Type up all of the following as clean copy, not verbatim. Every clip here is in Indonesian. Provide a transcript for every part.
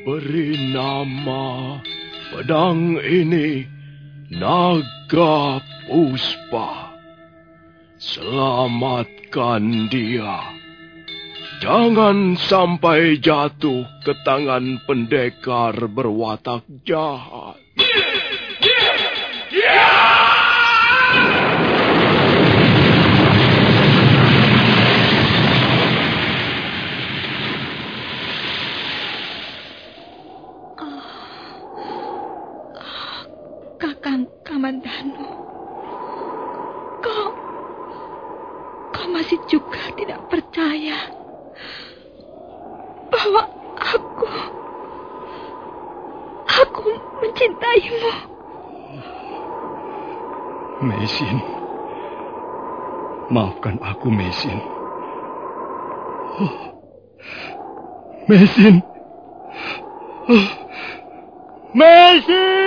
Beri nama pedang ini Naga Puspa. Selamatkan dia. Jangan sampai jatuh ke tangan pendekar berwatak jahat. Kakang Kamandanu, kau masih juga tidak percaya bahwa aku mencintaimu. Meisin, maafkan aku, Meisin. Meisin. Meisin!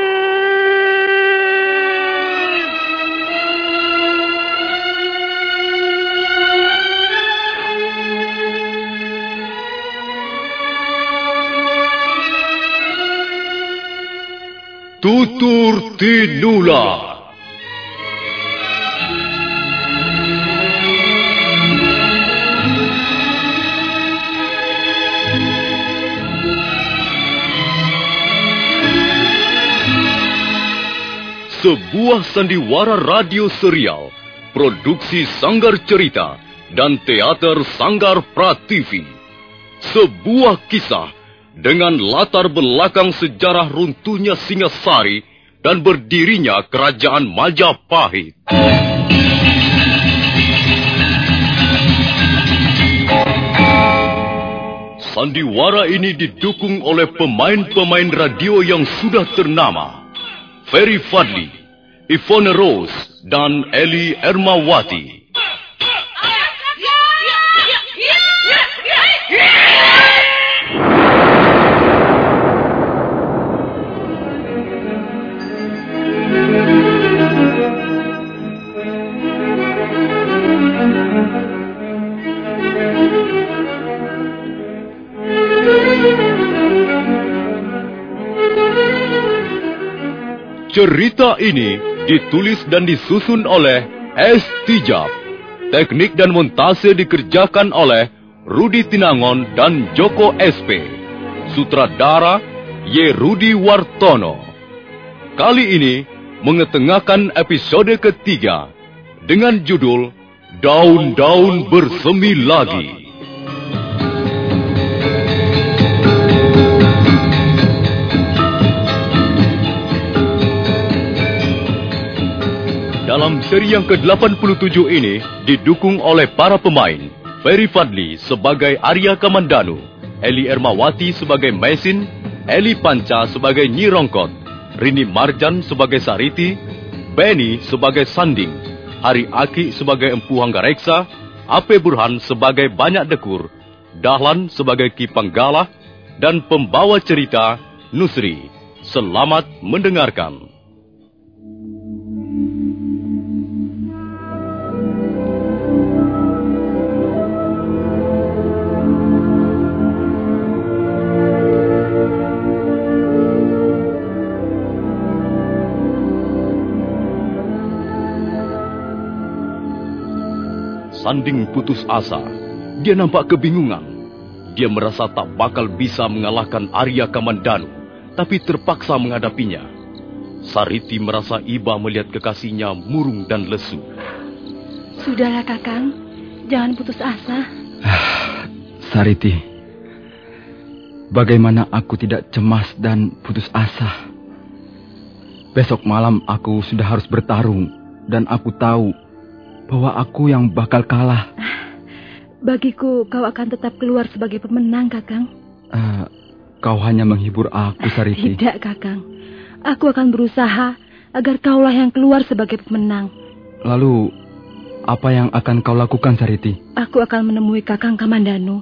Tutur Tinula. Sebuah sandiwara radio serial, produksi Sanggar Cerita dan teater Sanggar Prativi. Sebuah kisah dengan latar belakang sejarah runtuhnya Singasari dan berdirinya Kerajaan Majapahit. Sandiwara ini didukung oleh pemain-pemain radio yang sudah ternama. Ferry Fadli, Ivone Rose, dan Eli Ermawati. Cerita ini ditulis dan disusun oleh S. Tijab. Teknik dan montase dikerjakan oleh Rudi Tinangon dan Joko SP. Sutradara Y. Rudi Wartono. Kali ini mengetengahkan episode ketiga dengan judul Daun-Daun Bersemi Lagi. Dalam seri yang ke-87 ini didukung oleh para pemain. Ferry Fadli sebagai Arya Kamandanu, Eli Ermawati sebagai Meisin, Eli Panca sebagai Nyi Rongkot, Rini Marjan sebagai Sariti, Beni sebagai Sanding, Hari Aki sebagai Empu Hanggareksa, Ape Burhan sebagai Banyak Dekur, Dahlan sebagai Ki Panggalah, dan pembawa cerita Nusri. Selamat mendengarkan. Sanding putus asa. Dia nampak kebingungan. Dia merasa tak bakal bisa mengalahkan Arya Kamandanu, tapi terpaksa menghadapinya. Sariti merasa iba melihat kekasihnya murung dan lesu. Sudahlah, Kakang. Jangan putus asa. Sariti, bagaimana aku tidak cemas dan putus asa? Besok malam aku sudah harus bertarung, dan aku tahu bahwa aku yang bakal kalah. Bagiku kau akan tetap keluar sebagai pemenang, Kakang. Kau hanya menghibur aku, Sariti. Tidak, Kakang. Aku akan berusaha agar kaulah yang keluar sebagai pemenang. Lalu, apa yang akan kau lakukan, Sariti? Aku akan menemui Kakang Kamandanu.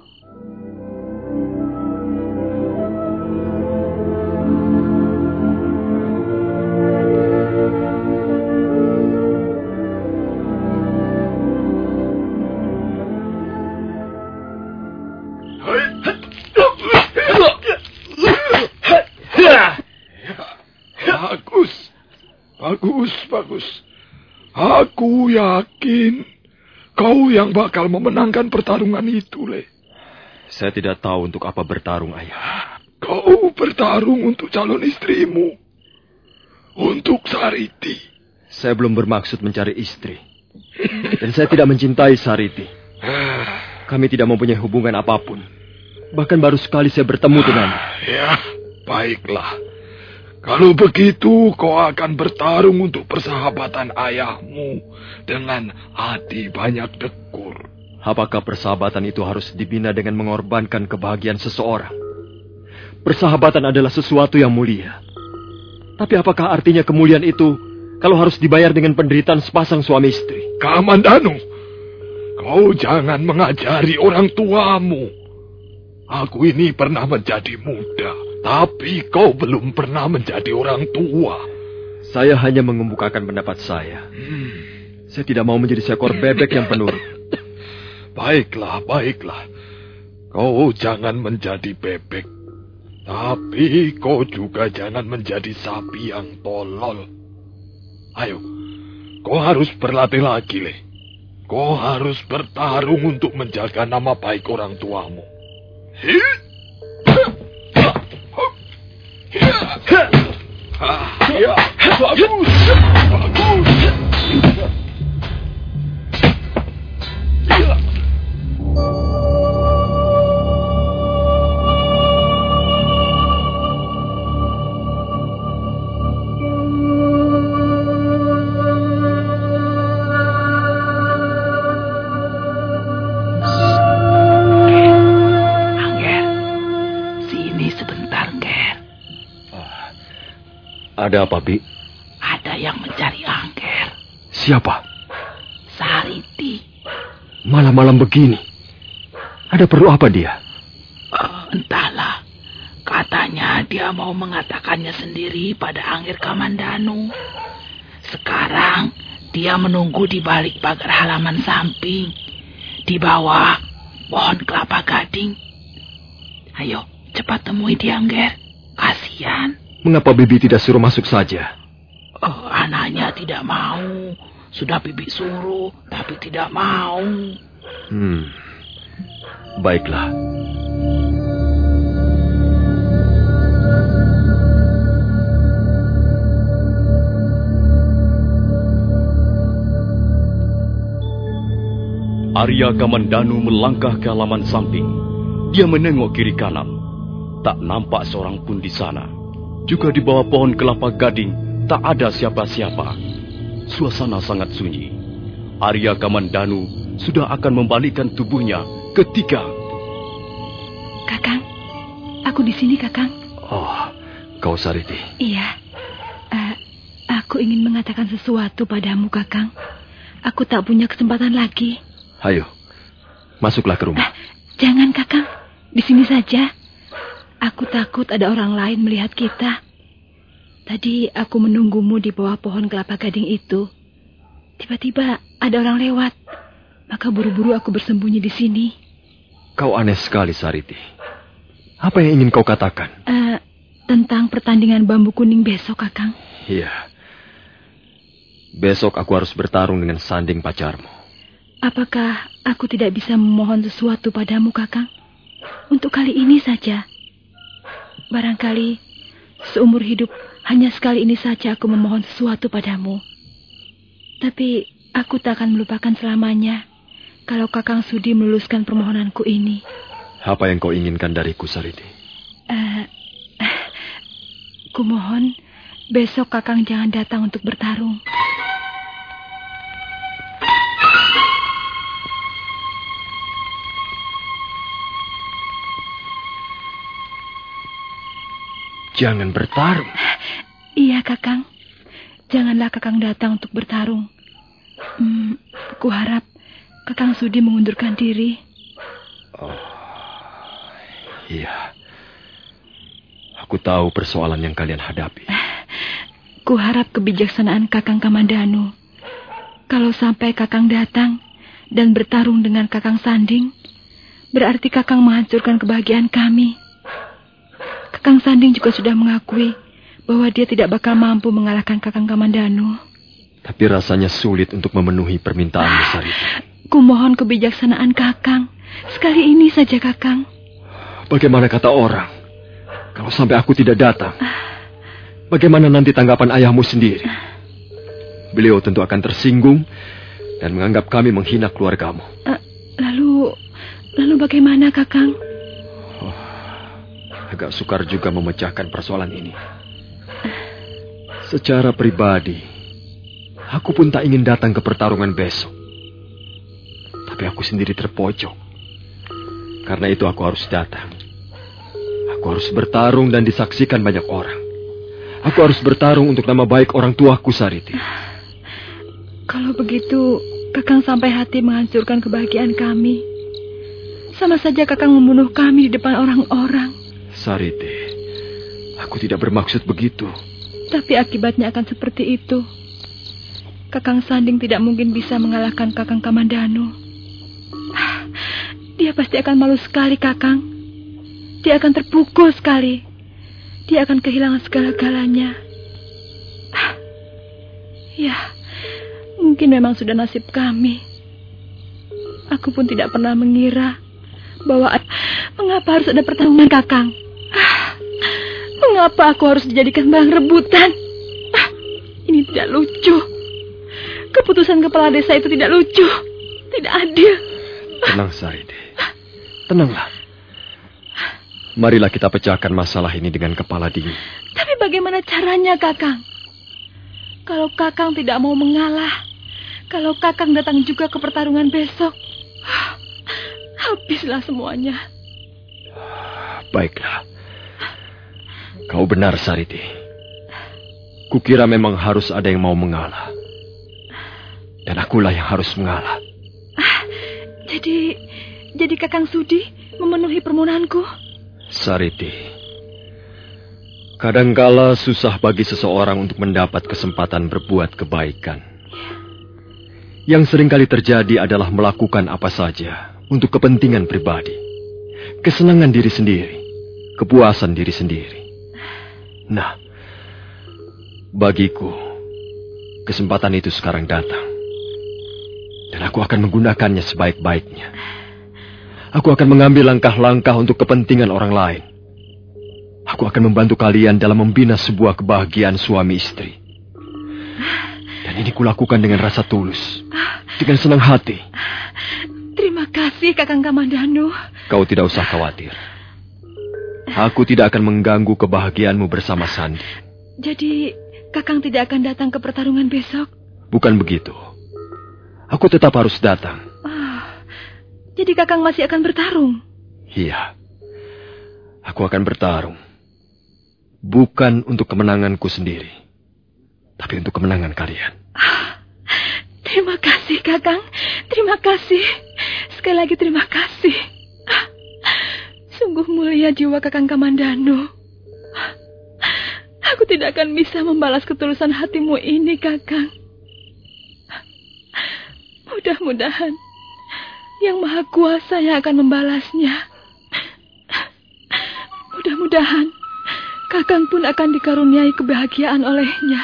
Bagus. Aku yakin kau yang bakal memenangkan pertarungan itu, Le. Saya tidak tahu untuk apa bertarung, Ayah. Kau bertarung untuk calon istrimu. Untuk Sariti. Saya belum bermaksud mencari istri. Dan saya tidak mencintai Sariti. Kami tidak mempunyai hubungan apapun. Bahkan baru sekali saya bertemu dengannya. Ya, baiklah. Kalau begitu, kau akan bertarung untuk persahabatan ayahmu dengan hati banyak dekur. Apakah persahabatan itu harus dibina dengan mengorbankan kebahagiaan seseorang? Persahabatan adalah sesuatu yang mulia. Tapi apakah artinya kemuliaan itu kalau harus dibayar dengan penderitaan sepasang suami istri? Kamandanu, kau jangan mengajari orang tuamu. Aku ini pernah menjadi muda, tapi kau belum pernah menjadi orang tua. Saya hanya mengemukakan pendapat saya. Saya tidak mau menjadi seekor bebek yang penurut. Baiklah. Kau jangan menjadi bebek. Tapi kau juga jangan menjadi sapi yang tolol. Ayo, kau harus berlatih lagi, Le. Kau harus bertarung untuk menjaga nama baik orang tuamu. Bagus. Ada apa, Bi? Ada yang mencari Angger. Siapa? Sariti. Malam-malam begini. Ada perlu apa dia? Entahlah. Katanya dia mau mengatakannya sendiri pada Angger Kamandanu. Sekarang dia menunggu di balik pagar halaman samping. Di bawah pohon kelapa gading. Ayo, cepat temui dia, Angger. Kasihan. Mengapa Bibi tidak suruh masuk saja? Anaknya tidak mau. Sudah Bibi suruh, tapi tidak mau. Baiklah. Arya Kamandanu melangkah ke halaman samping. Dia menengok kiri kanan. Tak nampak seorang pun di sana. Juga di bawah pohon kelapa gading, tak ada siapa-siapa. Suasana sangat sunyi. Arya Kamandanu sudah akan membalikkan tubuhnya ketika... Kakang, aku di sini, Kakang. Oh, kau Sariti. Iya. Aku ingin mengatakan sesuatu padamu, Kakang. Aku tak punya kesempatan lagi. Ayo, masuklah ke rumah. Jangan, Kakang. Di sini saja. Aku takut ada orang lain melihat kita. Tadi aku menunggumu di bawah pohon kelapa gading itu. Tiba-tiba ada orang lewat. Maka buru-buru aku bersembunyi di sini. Kau aneh sekali, Sariti. Apa yang ingin kau katakan? Tentang pertandingan bambu kuning besok, Kakang. Iya. Besok aku harus bertarung dengan Sanding pacarmu. Apakah aku tidak bisa memohon sesuatu padamu, Kakang? Untuk kali ini saja. Barangkali seumur hidup hanya sekali ini saja aku memohon sesuatu padamu. Tapi aku tak akan melupakan selamanya kalau Kakang sudi meluluskan permohonanku ini. Apa yang kau inginkan dariku, Sariti? Kumohon besok Kakang jangan datang untuk bertarung. Jangan bertarung. Iya, Kakang. Janganlah Kakang datang untuk bertarung. Kuharap Kakang sudi mengundurkan diri. Oh, iya. Aku tahu persoalan yang kalian hadapi. Kuharap kebijaksanaan Kakang Kamandanu. Kalau sampai Kakang datang dan bertarung dengan Kakang Sanding, berarti Kakang menghancurkan kebahagiaan kami. Kakang Sanding juga sudah mengakui bahwa dia tidak bakal mampu mengalahkan Kakang Kamandanu. Tapi rasanya sulit untuk memenuhi permintaanmu, Sariti. Kumohon kebijaksanaan Kakang. Sekali ini saja, Kakang. Bagaimana kata orang? Kalau sampai aku tidak datang, bagaimana nanti tanggapan ayahmu sendiri? Beliau tentu akan tersinggung dan menganggap kami menghina keluargamu. Lalu bagaimana, Kakang? Agak sukar juga memecahkan persoalan ini. Secara pribadi, aku pun tak ingin datang ke pertarungan besok. Tapi aku sendiri terpojok. Karena itu aku harus datang. Aku harus bertarung dan disaksikan banyak orang. Aku harus bertarung untuk nama baik orang tuaku, Sariti. Kalau begitu, Kakang sampai hati menghancurkan kebahagiaan kami. Sama saja Kakang membunuh kami di depan orang-orang. Sariti, aku tidak bermaksud begitu. Tapi akibatnya akan seperti itu. Kakang Sanding tidak mungkin bisa mengalahkan Kakang Kamandanu. Dia pasti akan malu sekali, Kakang. Dia akan terpukul sekali. Dia akan kehilangan segala-galanya. Ya, mungkin memang sudah nasib kami. Aku pun tidak pernah mengira bahwa mengapa harus ada pertarungan, Kakang. Mengapa aku harus dijadikan barang rebutan? Ini tidak lucu. Keputusan kepala desa itu tidak lucu. Tidak adil. Tenang, Sariti. Tenanglah. Marilah kita pecahkan masalah ini dengan kepala dingin. Tapi bagaimana caranya, Kakang? Kalau Kakang tidak mau mengalah, kalau Kakang datang juga ke pertarungan besok, habislah semuanya. Baiklah. Kau benar, Sariti. Kukira memang harus ada yang mau mengalah. Dan akulah yang harus mengalah. Jadi Kakang sudi memenuhi permohonanku? Sariti, kadangkala susah bagi seseorang untuk mendapat kesempatan berbuat kebaikan. Yang seringkali terjadi adalah melakukan apa saja untuk kepentingan pribadi, kesenangan diri sendiri, kepuasan diri sendiri. Nah, bagiku, kesempatan itu sekarang datang. Dan aku akan menggunakannya sebaik-baiknya. Aku akan mengambil langkah-langkah untuk kepentingan orang lain. Aku akan membantu kalian dalam membina sebuah kebahagiaan suami istri. Dan ini kulakukan dengan rasa tulus, dengan senang hati. Terima kasih, Kakang Kamandanu. Kau tidak usah khawatir. Aku tidak akan mengganggu kebahagiaanmu bersama Sandi. Jadi, Kakang tidak akan datang ke pertarungan besok? Bukan begitu. Aku tetap harus datang. Jadi Kakang masih akan bertarung? Iya. Aku akan bertarung. Bukan untuk kemenanganku sendiri, tapi untuk kemenangan kalian. Terima kasih, Kakang. Terima kasih. Sekali lagi terima kasih. Sungguh mulia jiwa Kakang Kamandanu. Aku tidak akan bisa membalas ketulusan hatimu ini, Kakang. Mudah-mudahan Yang Maha Kuasa yang akan membalasnya. Mudah-mudahan Kakang pun akan dikaruniai kebahagiaan olehnya.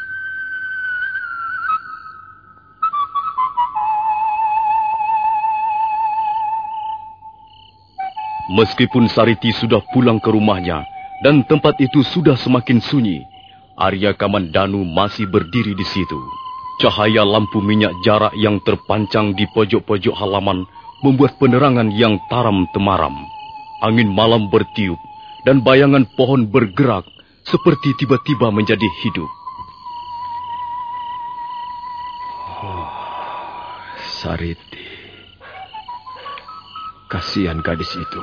Meskipun Sariti sudah pulang ke rumahnya dan tempat itu sudah semakin sunyi, Arya Kamandanu masih berdiri di situ. Cahaya lampu minyak jarak yang terpancang di pojok-pojok halaman membuat penerangan yang taram-temaram. Angin malam bertiup dan bayangan pohon bergerak seperti tiba-tiba menjadi hidup. Sariti. Kasihan gadis itu.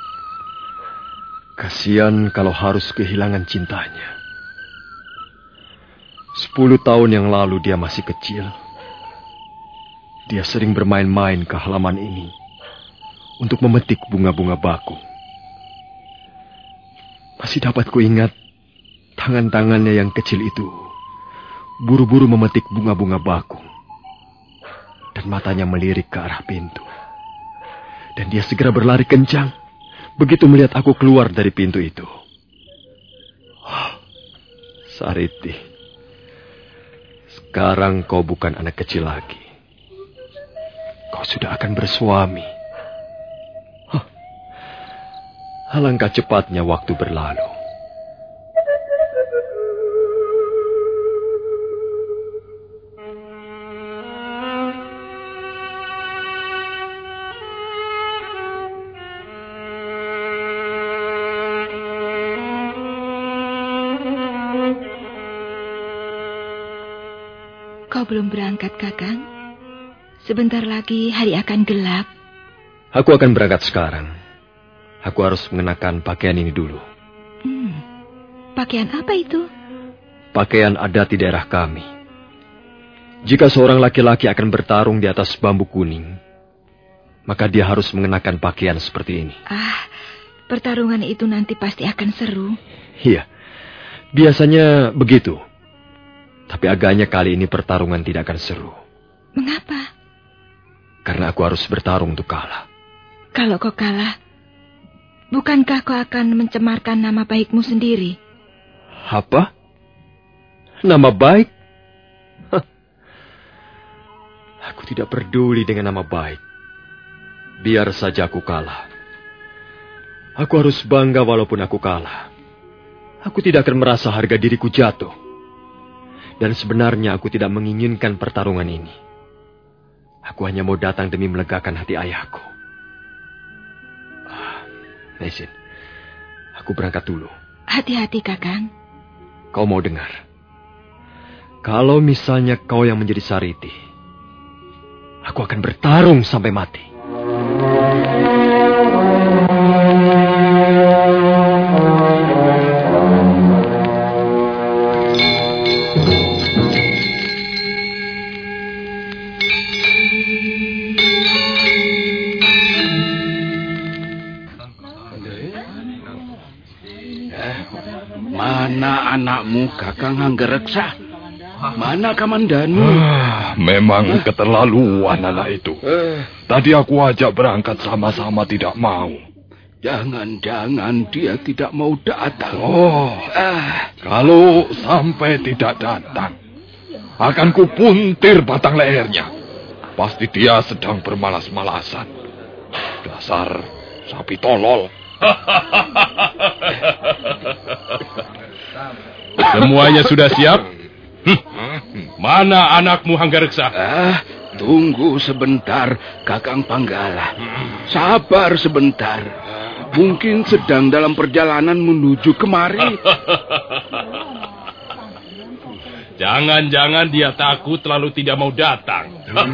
Kasihan kalau harus kehilangan cintanya. 10 tahun yang lalu dia masih kecil. Dia sering bermain-main ke halaman ini untuk memetik bunga-bunga bakung. Masih dapat kuingat tangan-tangannya yang kecil itu buru-buru memetik bunga-bunga bakung. Dan matanya melirik ke arah pintu. Dan dia segera berlari kencang begitu melihat aku keluar dari pintu itu. Sariti, sekarang kau bukan anak kecil lagi. Kau sudah akan bersuami. Alangkah cepatnya waktu berlalu. Kau belum berangkat, Kakang? Sebentar lagi hari akan gelap. Aku akan berangkat sekarang. Aku harus mengenakan pakaian ini dulu. Pakaian apa itu? Pakaian adat di daerah kami. Jika seorang laki-laki akan bertarung di atas bambu kuning, maka dia harus mengenakan pakaian seperti ini. Pertarungan itu nanti pasti akan seru. Iya, biasanya begitu. Tapi agaknya kali ini pertarungan tidak akan seru. Mengapa? Karena aku harus bertarung untuk kalah. Kalau kau kalah, bukankah kau akan mencemarkan nama baikmu sendiri? Apa? Nama baik? Aku tidak peduli dengan nama baik. Biar saja aku kalah. Aku harus bangga walaupun aku kalah. Aku tidak akan merasa harga diriku jatuh. Dan sebenarnya aku tidak menginginkan pertarungan ini. Aku hanya mau datang demi melegakan hati ayahku. Mesin, aku berangkat dulu. Hati-hati, Kakang. Kau mau dengar? Kalau misalnya kau yang menjadi Sariti, aku akan bertarung sampai mati. Mana anakmu, Kakang Hanggareksa? Mana Kamandanu? Memang keterlaluan anak itu. Tadi aku ajak berangkat sama-sama tidak mau. Jangan-jangan dia tidak mau datang. Kalau sampai tidak datang, akan kupuntir batang lehernya. Pasti dia sedang bermalas-malasan. Dasar sapi tolol. Semuanya sudah siap? Mana anakmu, Hanggareksa? Tunggu sebentar, Kakang Panggala. Sabar sebentar. Mungkin sedang dalam perjalanan menuju kemari. Jangan-jangan dia takut lalu tidak mau datang.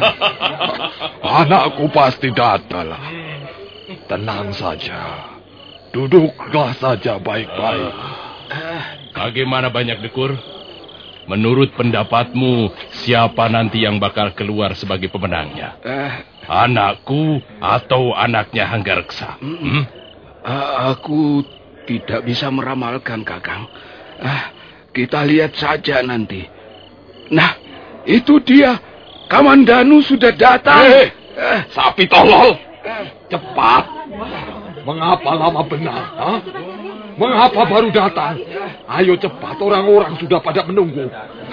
Anakku pasti datang. Tenang saja. Duduklah saja baik-baik. Bagaimana Banyak Dekur? Menurut pendapatmu, siapa nanti yang bakal keluar sebagai pemenangnya? Anakku atau anaknya Hanggareksa? Aku tidak bisa meramalkan, Kakang. Kita lihat saja nanti. Nah, itu dia. Kamandanu sudah datang. Sapi tolol. Cepat. Mengapa lama benar? Mengapa baru datang? Ayo cepat, orang-orang sudah pada menunggu.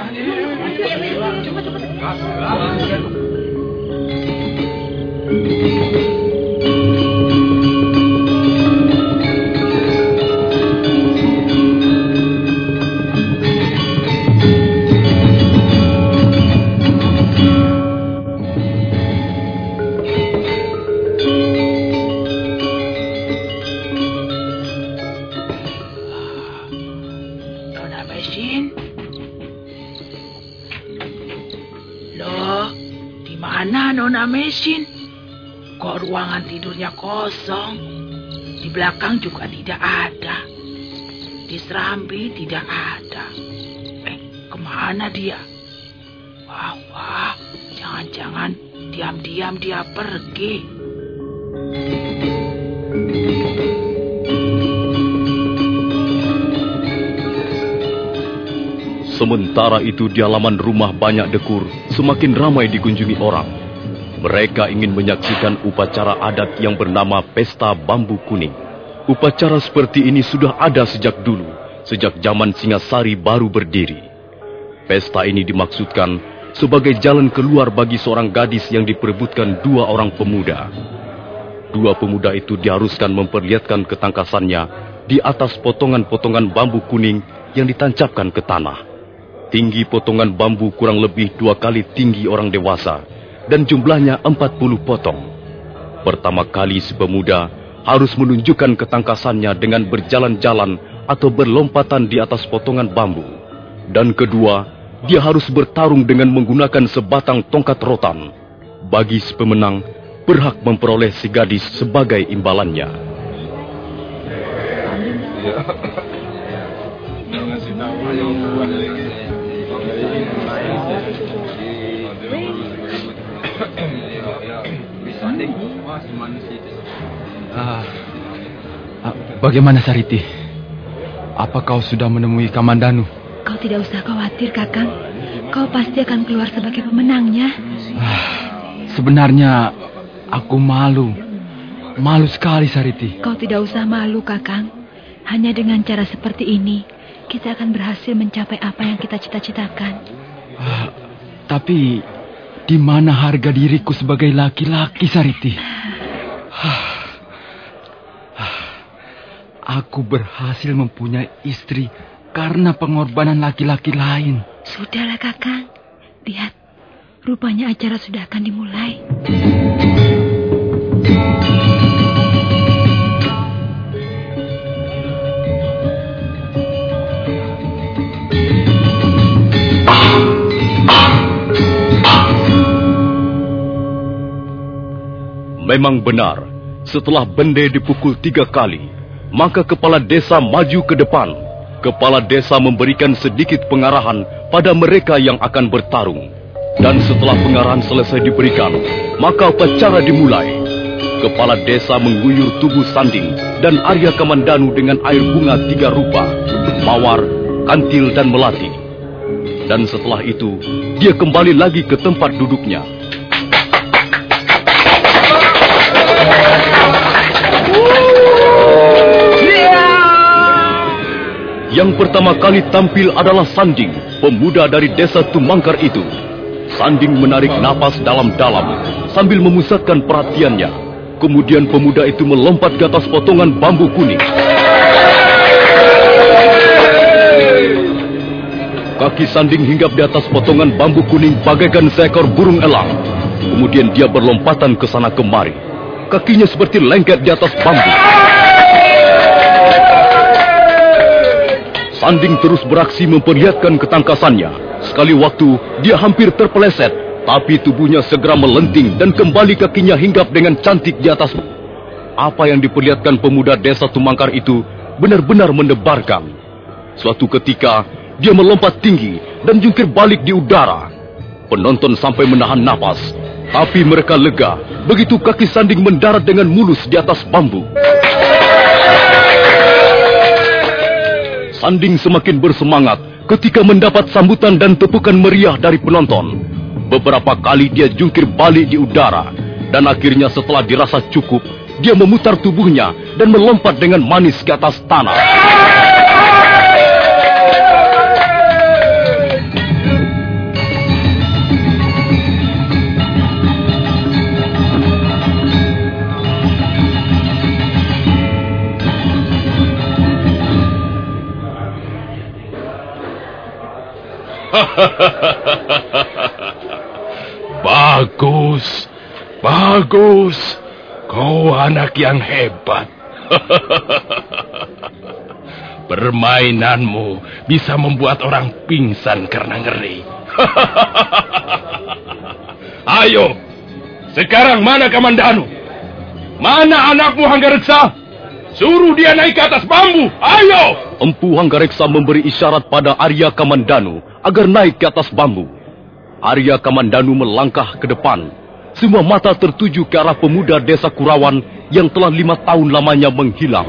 Nona Mesin, kok ruangan tidurnya kosong? Di belakang juga tidak ada. Di serambi tidak ada. Kemana dia? Wah, jangan-jangan diam-diam dia pergi. Sementara itu di halaman rumah Banyak Dekur semakin ramai dikunjungi orang. Mereka ingin menyaksikan upacara adat yang bernama Pesta Bambu Kuning. Upacara seperti ini sudah ada sejak dulu, sejak zaman Singasari baru berdiri. Pesta ini dimaksudkan sebagai jalan keluar bagi seorang gadis yang diperebutkan dua orang pemuda. Dua pemuda itu diharuskan memperlihatkan ketangkasannya di atas potongan-potongan bambu kuning yang ditancapkan ke tanah. Tinggi potongan bambu kurang lebih 2 kali tinggi orang dewasa dan jumlahnya 40 potong. Pertama kali si pemuda harus menunjukkan ketangkasannya dengan berjalan-jalan atau berlompatan di atas potongan bambu. Dan kedua, dia harus bertarung dengan menggunakan sebatang tongkat rotan. Bagi si pemenang, berhak memperoleh si gadis sebagai imbalannya. Bagaimana Sariti? Apa kau sudah menemui Kamandanu? Kau tidak usah khawatir, Kakang. Kau pasti akan keluar sebagai pemenangnya. Sebenarnya aku malu. Malu sekali, Sariti. Kau tidak usah malu, Kakang. Hanya dengan cara seperti ini, kita akan berhasil mencapai apa yang kita cita-citakan. Tapi, di mana harga diriku sebagai laki-laki, Sariti? Aku berhasil mempunyai istri karena pengorbanan laki-laki lain. Sudahlah, Kakang. Lihat, rupanya acara sudah akan dimulai. Memang benar, setelah bende dipukul 3 kali, maka kepala desa maju ke depan. Kepala desa memberikan sedikit pengarahan pada mereka yang akan bertarung. Dan setelah pengarahan selesai diberikan, maka upacara dimulai. Kepala desa mengguyur tubuh Sanding dan Arya Kamandanu dengan air bunga 3 rupa, mawar, kantil, dan melati. Dan setelah itu, dia kembali lagi ke tempat duduknya. Yang pertama kali tampil adalah Sanding, pemuda dari desa Tumangkar itu. Sanding menarik napas dalam-dalam sambil memusatkan perhatiannya. Kemudian pemuda itu melompat ke atas potongan bambu kuning. Kaki Sanding hinggap di atas potongan bambu kuning bagaikan seekor burung elang. Kemudian dia berlompatan ke sana kemari. Kakinya seperti lengket di atas bambu. Sanding terus beraksi memperlihatkan ketangkasannya. Sekali waktu, dia hampir terpeleset, tapi tubuhnya segera melenting dan kembali kakinya hinggap dengan cantik di atas. Apa yang diperlihatkan pemuda desa Tumangkar itu benar-benar mendebarkan. Suatu ketika, dia melompat tinggi dan jungkir balik di udara. Penonton sampai menahan napas, tapi mereka lega begitu kaki Sanding mendarat dengan mulus di atas bambu. Sanding semakin bersemangat ketika mendapat sambutan dan tepukan meriah dari penonton. Beberapa kali dia jungkir balik di udara, dan akhirnya setelah dirasa cukup, dia memutar tubuhnya dan melompat dengan manis ke atas tanah. Bagus, bagus. Kau anak yang hebat. Permainanmu bisa membuat orang pingsan karena ngeri. Ayo, sekarang mana Kamandanu? Mana anakmu Hanggareksa? Suruh dia naik ke atas bambu. Ayo! Empu Hanggareksa memberi isyarat pada Arya Kamandanu agar naik ke atas bambu. Arya Kamandanu melangkah ke depan. Semua mata tertuju ke arah pemuda desa Kurawan yang telah 5 tahun lamanya menghilang.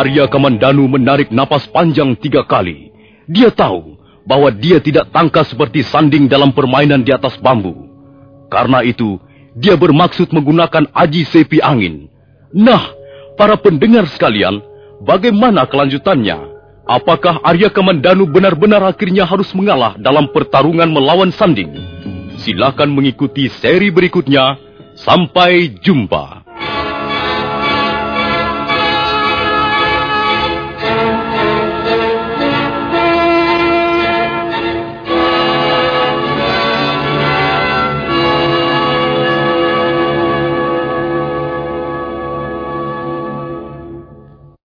Arya Kamandanu menarik napas panjang 3 kali. Dia tahu bahwa dia tidak tangkas seperti sanding dalam permainan di atas bambu. Karena itu, dia bermaksud menggunakan aji sepi angin. Nah, para pendengar sekalian, bagaimana kelanjutannya? Apakah Arya Kamandanu benar-benar akhirnya harus mengalah dalam pertarungan melawan sanding? Silakan mengikuti seri berikutnya. Sampai jumpa.